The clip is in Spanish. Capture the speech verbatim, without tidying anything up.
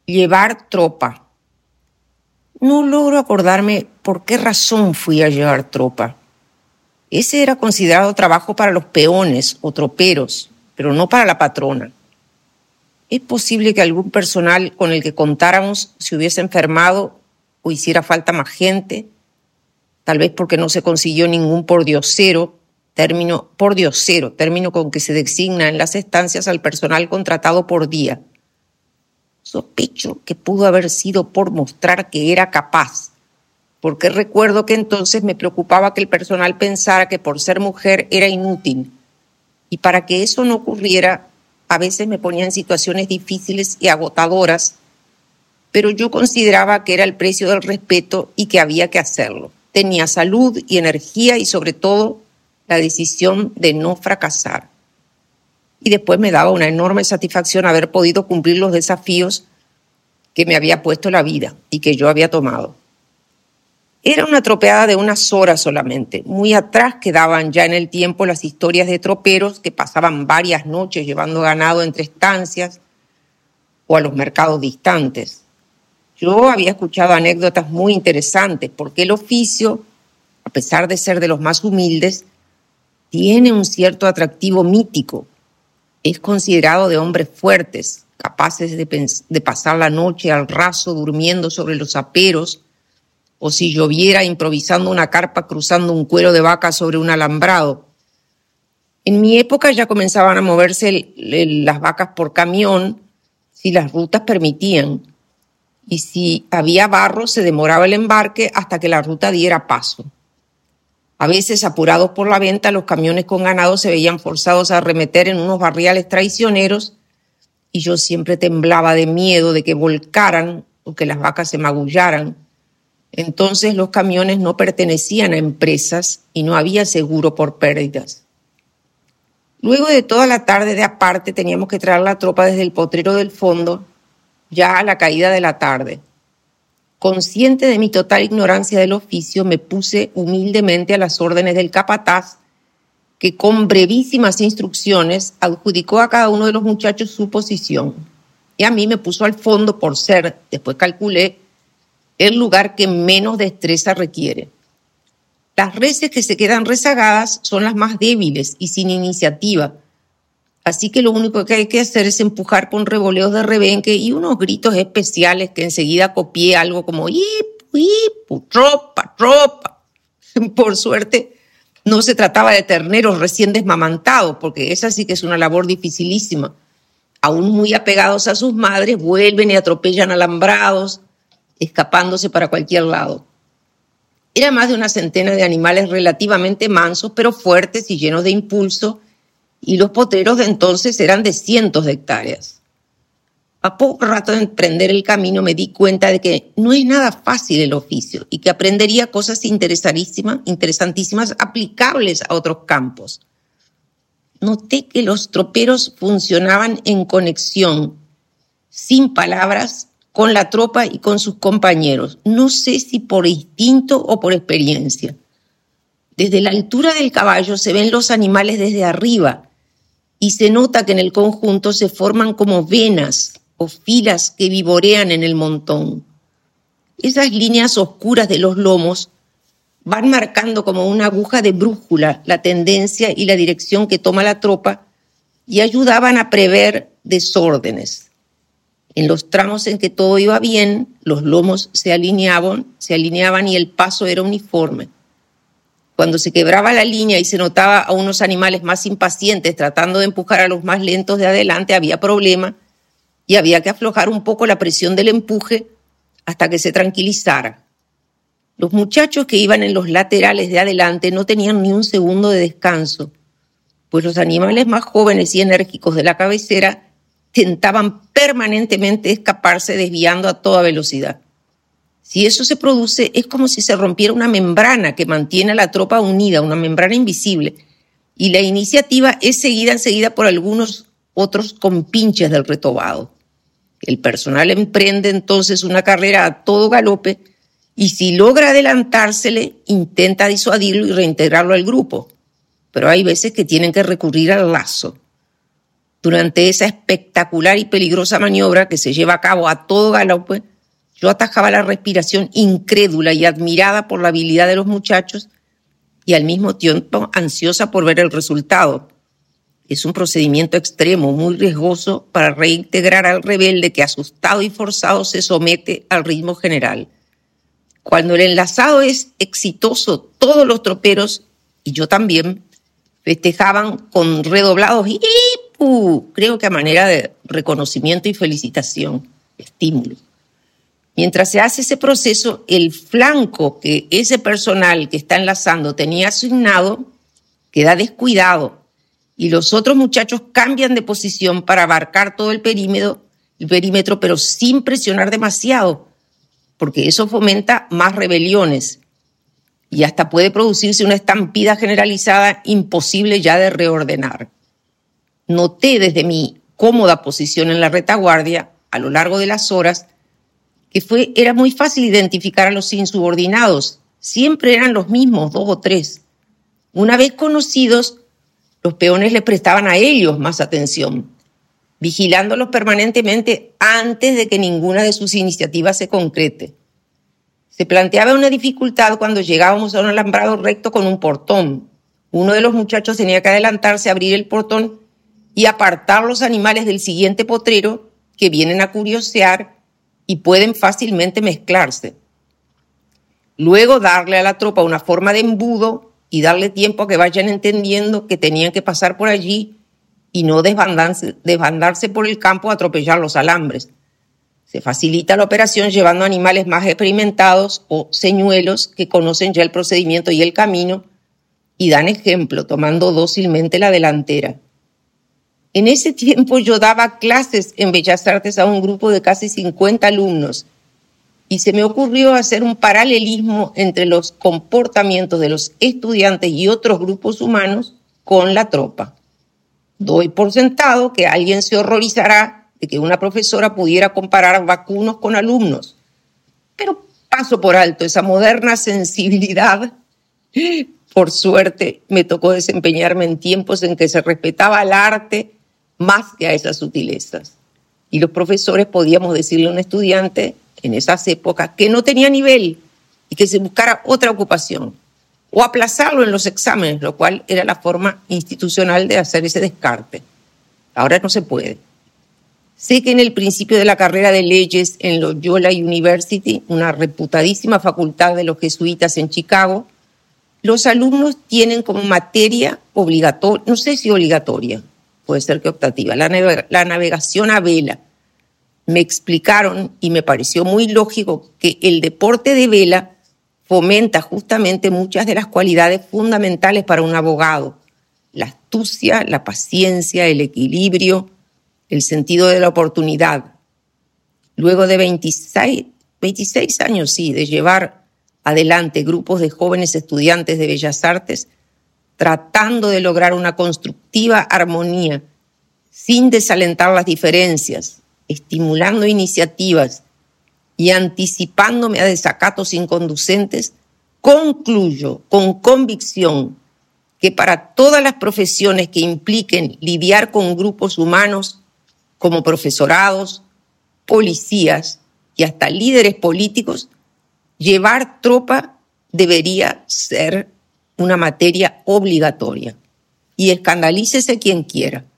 Llevar tropa. No logro acordarme por qué razón fui a llevar tropa. Ese era considerado trabajo para los peones o troperos, pero no para la patrona. Es posible que algún personal con el que contáramos se hubiese enfermado o hiciera falta más gente, tal vez porque no se consiguió ningún pordiosero, término, pordiosero, término con que se designa en las estancias al personal contratado por día. Sospecho que pudo haber sido por mostrar que era capaz, porque recuerdo que entonces me preocupaba que el personal pensara que por ser mujer era inútil, y para que eso no ocurriera, a veces me ponía en situaciones difíciles y agotadoras, pero yo consideraba que era el precio del respeto y que había que hacerlo. Tenía salud y energía y sobre todo la decisión de no fracasar. Y después me daba una enorme satisfacción haber podido cumplir los desafíos que me había puesto la vida y que yo había tomado. Era una tropeada de unas horas solamente. Muy atrás quedaban ya en el tiempo las historias de troperos que pasaban varias noches llevando ganado entre estancias o a los mercados distantes. Yo había escuchado anécdotas muy interesantes porque el oficio, a pesar de ser de los más humildes, tiene un cierto atractivo mítico. Es considerado de hombres fuertes, capaces de, pens- de pasar la noche al raso durmiendo sobre los aperos, o si lloviera improvisando una carpa cruzando un cuero de vaca sobre un alambrado. En mi época ya comenzaban a moverse el, el, las vacas por camión si las rutas permitían, y si había barro se demoraba el embarque hasta que la ruta diera paso. A veces, apurados por la venta, los camiones con ganado se veían forzados a arremeter en unos barriales traicioneros y yo siempre temblaba de miedo de que volcaran o que las vacas se magullaran. Entonces los camiones no pertenecían a empresas y no había seguro por pérdidas. Luego de toda la tarde de aparte teníamos que traer la tropa desde el potrero del fondo, ya a la caída de la tarde. Consciente de mi total ignorancia del oficio, me puse humildemente a las órdenes del capataz, que con brevísimas instrucciones adjudicó a cada uno de los muchachos su posición. Y a mí me puso al fondo por ser, después calculé, el lugar que menos destreza requiere. Las reses que se quedan rezagadas son las más débiles y sin iniciativa, así que lo único que hay que hacer es empujar con revoleos de rebenque y unos gritos especiales que enseguida copié algo como ¡ipu, ipu, tropa, tropa! Por suerte, no se trataba de terneros recién desmamantados, porque esa sí que es una labor dificilísima. Aún muy apegados a sus madres, vuelven y atropellan alambrados, escapándose para cualquier lado. Era más de una centena de animales relativamente mansos, pero fuertes y llenos de impulso, y los potreros de entonces eran de cientos de hectáreas. A poco rato de emprender el camino me di cuenta de que no es nada fácil el oficio y que aprendería cosas interesantísimas, interesantísimas aplicables a otros campos. Noté que los troperos funcionaban en conexión, sin palabras, con la tropa y con sus compañeros. No sé si por instinto o por experiencia. Desde la altura del caballo se ven los animales desde arriba y se nota que en el conjunto se forman como venas o filas que vivorean en el montón. Esas líneas oscuras de los lomos van marcando como una aguja de brújula la tendencia y la dirección que toma la tropa y ayudaban a prever desórdenes. En los tramos en que todo iba bien, los lomos se alineaban, se alineaban y el paso era uniforme. Cuando se quebraba la línea y se notaba a unos animales más impacientes tratando de empujar a los más lentos de adelante, había problema y había que aflojar un poco la presión del empuje hasta que se tranquilizara. Los muchachos que iban en los laterales de adelante no tenían ni un segundo de descanso, pues los animales más jóvenes y enérgicos de la cabecera tentaban permanentemente escaparse desviando a toda velocidad. Si eso se produce, es como si se rompiera una membrana que mantiene a la tropa unida, una membrana invisible, y la iniciativa es seguida enseguida por algunos otros compinches del retobado. El personal emprende entonces una carrera a todo galope y si logra adelantársele, intenta disuadirlo y reintegrarlo al grupo. Pero hay veces que tienen que recurrir al lazo. Durante esa espectacular y peligrosa maniobra que se lleva a cabo a todo galope, yo atajaba la respiración incrédula y admirada por la habilidad de los muchachos y al mismo tiempo ansiosa por ver el resultado. Es un procedimiento extremo, muy riesgoso para reintegrar al rebelde que asustado y forzado se somete al ritmo general. Cuando el enlazado es exitoso, todos los troperos, y yo también, festejaban con redoblados ¡ipu! Creo que a manera de reconocimiento y felicitación, estímulo. Mientras se hace ese proceso, el flanco que ese personal que está enlazando tenía asignado queda descuidado y los otros muchachos cambian de posición para abarcar todo el perímetro, el perímetro, pero sin presionar demasiado, porque eso fomenta más rebeliones y hasta puede producirse una estampida generalizada imposible ya de reordenar. Noté desde mi cómoda posición en la retaguardia, a lo largo de las horas, que fue, era muy fácil identificar a los insubordinados. Siempre eran los mismos, dos o tres. Una vez conocidos, los peones les prestaban a ellos más atención, vigilándolos permanentemente antes de que ninguna de sus iniciativas se concrete. Se planteaba una dificultad cuando llegábamos a un alambrado recto con un portón. Uno de los muchachos tenía que adelantarse a abrir el portón y apartar los animales del siguiente potrero que vienen a curiosear y pueden fácilmente mezclarse. Luego darle a la tropa una forma de embudo y darle tiempo a que vayan entendiendo que tenían que pasar por allí y no desbandarse, desbandarse por el campo a atropellar los alambres. Se facilita la operación llevando animales más experimentados o señuelos que conocen ya el procedimiento y el camino y dan ejemplo tomando dócilmente la delantera. En ese tiempo yo daba clases en Bellas Artes a un grupo de casi cincuenta alumnos y se me ocurrió hacer un paralelismo entre los comportamientos de los estudiantes y otros grupos humanos con la tropa. Doy por sentado que alguien se horrorizará de que una profesora pudiera comparar vacunos con alumnos, pero paso por alto esa moderna sensibilidad. Por suerte me tocó desempeñarme en tiempos en que se respetaba al arte más que a esas sutilezas. Y los profesores podíamos decirle a un estudiante en esas épocas que no tenía nivel y que se buscara otra ocupación o aplazarlo en los exámenes, lo cual era la forma institucional de hacer ese descarte. Ahora no se puede. Sé que en el principio de la carrera de leyes en Loyola University, una reputadísima facultad de los jesuitas en Chicago, los alumnos tienen como materia obligatoria, no sé si obligatoria, puede ser que optativa, la, naveg- la navegación a vela. Me explicaron y me pareció muy lógico que el deporte de vela fomenta justamente muchas de las cualidades fundamentales para un abogado: la astucia, la paciencia, el equilibrio, el sentido de la oportunidad. Luego de veintiséis, veintiséis años, sí, de llevar adelante grupos de jóvenes estudiantes de Bellas Artes, tratando de lograr una constructiva armonía, sin desalentar las diferencias, estimulando iniciativas y anticipándome a desacatos inconducentes, concluyo con convicción que para todas las profesiones que impliquen lidiar con grupos humanos, como profesorados, policías y hasta líderes políticos, llevar tropa debería ser una materia obligatoria. Y escandalícese quien quiera.